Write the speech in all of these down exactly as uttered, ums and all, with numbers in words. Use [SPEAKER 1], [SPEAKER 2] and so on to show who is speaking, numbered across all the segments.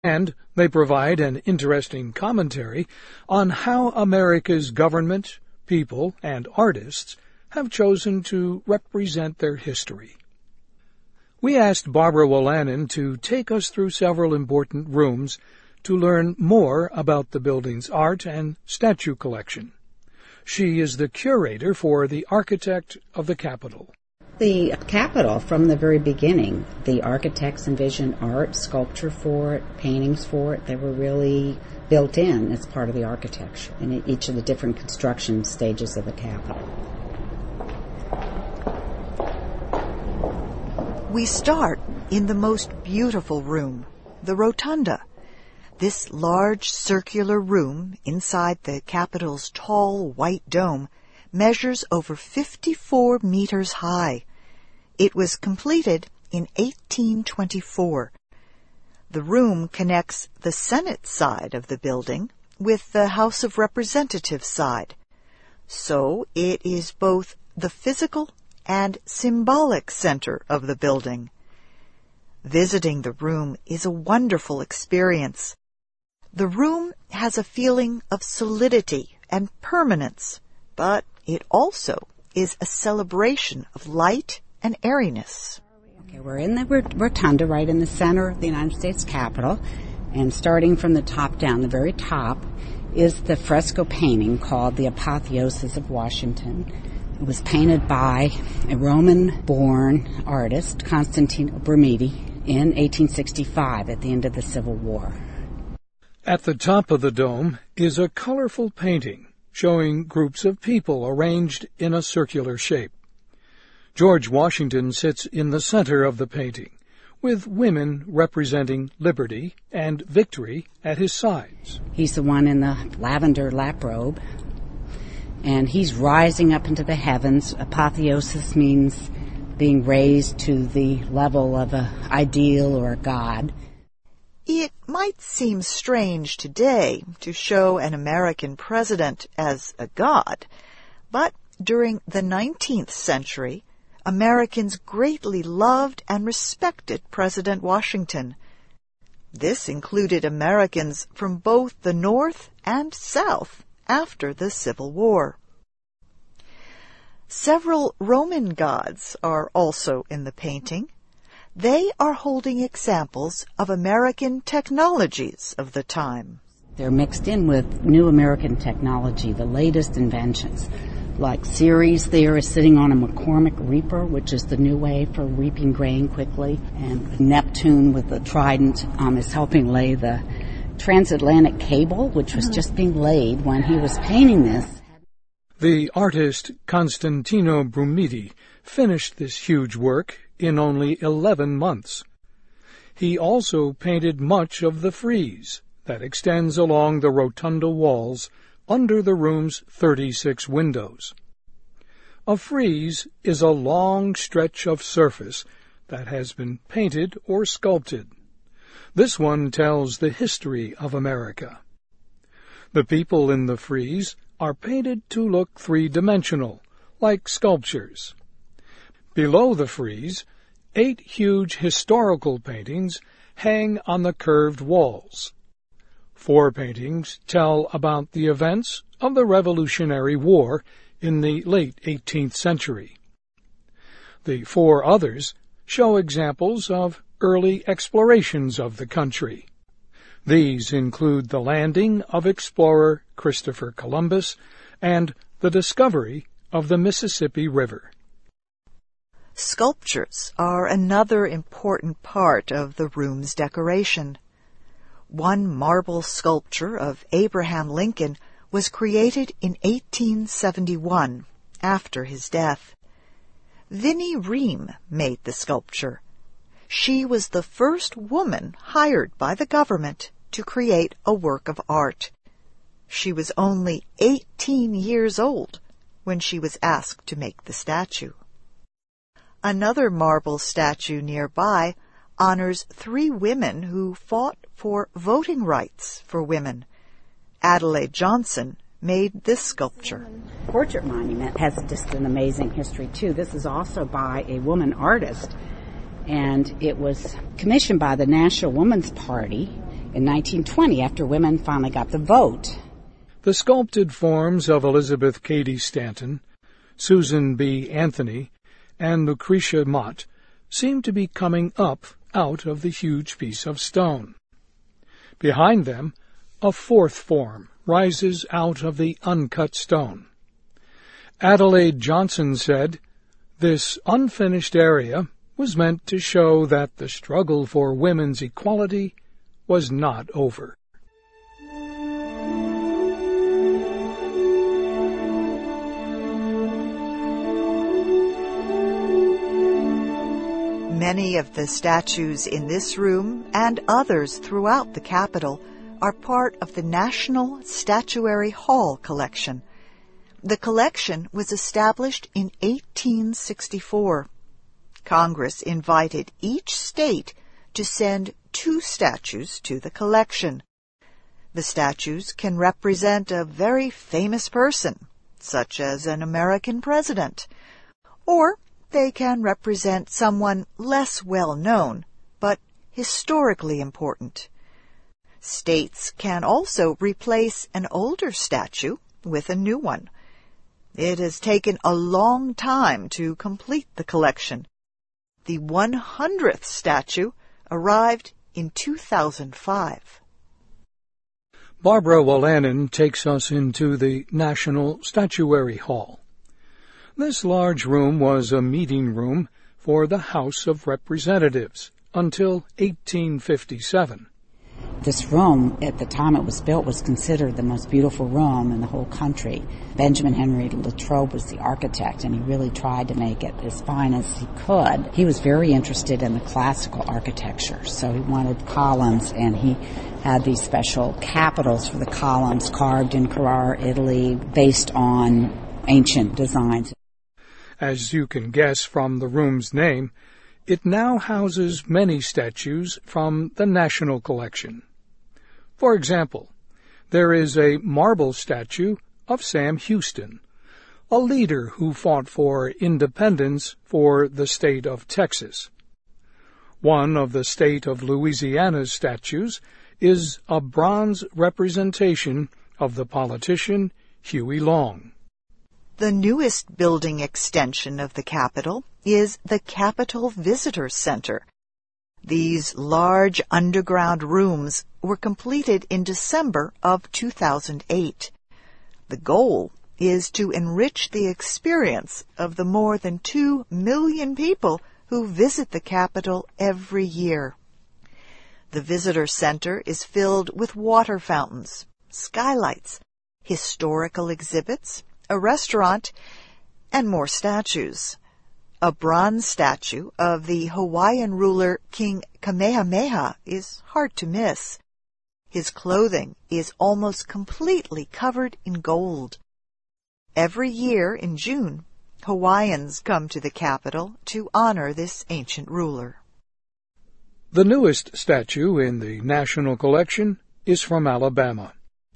[SPEAKER 1] And they provide an interesting commentary on how America's government, people, and artists have chosen to represent their history. We asked Barbara Wolanin to take us through several important rooms to learn more about the building's art and statue collection. She is the curator for the Architect of the Capitol.
[SPEAKER 2] The Capitol, from the very beginning, the architects envisioned art, sculpture for it, paintings for it. They were really built in as part of the architecture in each of the different construction stages of the Capitol.
[SPEAKER 3] We start in the most beautiful room, the Rotunda. This large circular room inside the Capitol's tall white dome measures over fifty-four meters high. It was completed in eighteen twenty-four. The room connects the Senate side of the building with the House of Representatives side. So it is both the physical and symbolic center of the building. Visiting the room is a wonderful experience. The room has a feeling of solidity and permanence, but it also is a celebration of light and airiness.
[SPEAKER 2] Okay, we're in the rotunda right in the center of the United States Capitol, and starting from the top down, the very top, is the fresco painting called The Apotheosis of Washington. It was painted by a Roman-born artist, Constantino Brumidi, in eighteen sixty-five at the end of the Civil War.
[SPEAKER 1] At the top of the dome is a colorful painting showing groups of people arranged in a circular shape. George Washington sits in the center of the painting, with women representing liberty and victory at his sides.
[SPEAKER 2] He's the one in the lavender lap robe, and he's rising up into the heavens. Apotheosis means being raised to the level of an ideal or a god.
[SPEAKER 3] It might seem strange today to show an American president as a god, but during the nineteenth century, Americans greatly loved and respected President Washington. This included Americans from both the North and South after the Civil War. Several Roman gods are also in the painting. They are holding examples of American technologies of the time.
[SPEAKER 2] They're mixed in with new American technology, the latest inventions. Like Ceres there is sitting on a McCormick reaper, which is the new way for reaping grain quickly. And Neptune with the trident um, is helping lay the transatlantic cable, which was just being laid when he was painting this.
[SPEAKER 1] The artist Constantino Brumidi finished this huge work in only eleven months. He also painted much of the frieze that extends along the rotunda walls under the room's thirty-six windows. A frieze is a long stretch of surface that has been painted or sculpted. This one tells the history of America. The people in the frieze are painted to look three-dimensional, like sculptures. Below the frieze, eight huge historical paintings hang on the curved walls. Four paintings tell about the events of the Revolutionary War in the late eighteenth century. The four others show examples of early explorations of the country. These include the landing of explorer Christopher Columbus and the discovery of the Mississippi River.
[SPEAKER 3] Sculptures are another important part of the room's decoration. One marble sculpture of Abraham Lincoln was created in eighteen seventy-one, after his death. Vinnie Ream made the sculpture. She was the first woman hired by the government to create a work of art. She was only eighteen years old when she was asked to make the statue. Another marble statue nearby honors three women who fought for voting rights for women. Adelaide Johnson made this sculpture.
[SPEAKER 2] The portrait monument has just an amazing history, too. This is also by a woman artist, and it was commissioned by the National Woman's Party In nineteen twenty, after women finally got the vote.
[SPEAKER 1] The sculpted forms of Elizabeth Cady Stanton, Susan B. Anthony, and Lucretia Mott seem to be coming up out of the huge piece of stone. Behind them, a fourth form rises out of the uncut stone. Adelaide Johnson said, "This unfinished area was meant to show that the struggle for women's equality was not over."
[SPEAKER 3] Many of the statues in this room and others throughout the Capitol are part of the National Statuary Hall collection. The collection was established in eighteen sixty-four. Congress invited each state to send two statues to the collection. The statues can represent a very famous person, such as an American president, or they can represent someone less well known, but historically important. States can also replace an older statue with a new one. It has taken a long time to complete the collection. The one hundredth statue arrived in two thousand five.
[SPEAKER 1] Barbara Wolanin takes us into the National Statuary Hall. This large room was a meeting room for the House of Representatives until eighteen fifty-seven.
[SPEAKER 2] This room, at the time it was built, was considered the most beautiful room in the whole country. Benjamin Henry Latrobe was the architect, and he really tried to make it as fine as he could. He was very interested in the classical architecture, so he wanted columns, and he had these special capitals for the columns carved in Carrara, Italy, based on ancient designs.
[SPEAKER 1] As you can guess from the room's name, it now houses many statues from the National Collection. For example, there is a marble statue of Sam Houston, a leader who fought for independence for the state of Texas. One of the state of Louisiana's statues is a bronze representation of the politician Huey Long.
[SPEAKER 3] The newest building extension of the Capitol is the Capitol Visitor Center. These large underground rooms were completed in December of two thousand eight. The goal is to enrich the experience of the more than two million people who visit the Capitol every year. The Visitor Center is filled with water fountains, skylights, historical exhibits, a restaurant, and more statues. A bronze statue of the Hawaiian ruler King Kamehameha is hard to miss. His clothing is almost completely covered in gold. Every year in June, Hawaiians come to the Capitol to honor this ancient ruler.
[SPEAKER 1] The newest statue in the National Collection is from Alabama.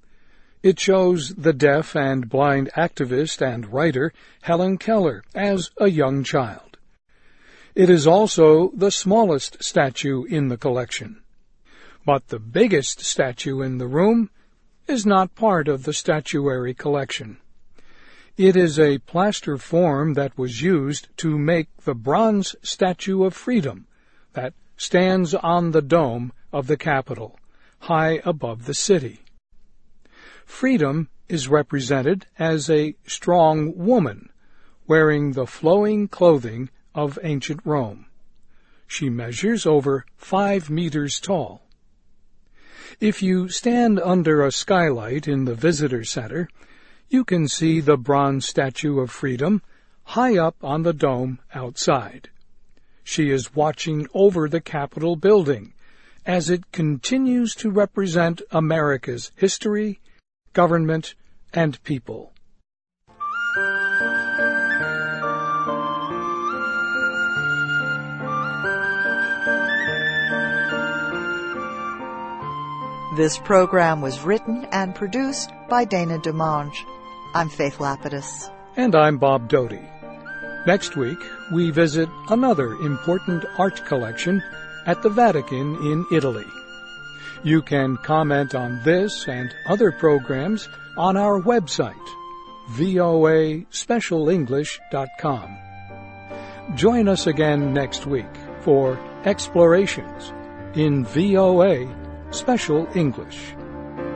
[SPEAKER 1] It shows the deaf and blind activist and writer Helen Keller as a young child. It is also the smallest statue in the collection. But the biggest statue in the room is not part of the statuary collection. It is a plaster form that was used to make the bronze Statue of Freedom that stands on the dome of the Capitol, high above the city. Freedom is represented as a strong woman, wearing the flowing clothing of ancient Rome. She measures over five meters tall. If you stand under a skylight in the visitor center, you can see the bronze Statue of Freedom high up on the dome outside. She is watching over the Capitol building as it continues to represent America's history, government, and people.
[SPEAKER 3] This program was written and produced by Dana DeMange. I'm Faith Lapidus.
[SPEAKER 1] And I'm Bob Doty. Next week, we visit another important art collection at the Vatican in Italy. You can comment on this and other programs on our website, v o a special english dot com. Join us again next week for Explorations in V O A Special English.